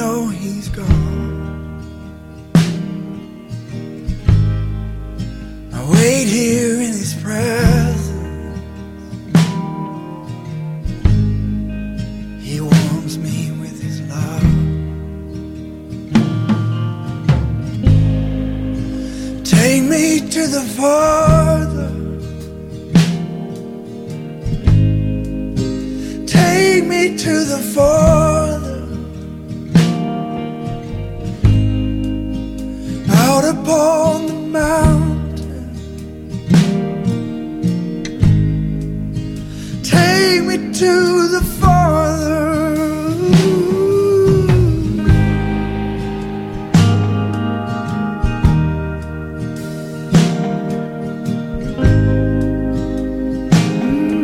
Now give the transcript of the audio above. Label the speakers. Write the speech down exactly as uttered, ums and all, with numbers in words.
Speaker 1: know he's gone. I wait here in his presence. He warms me with his love. Take me to the Father. Take me to the Father. Out upon the mountain. Take me to the Father.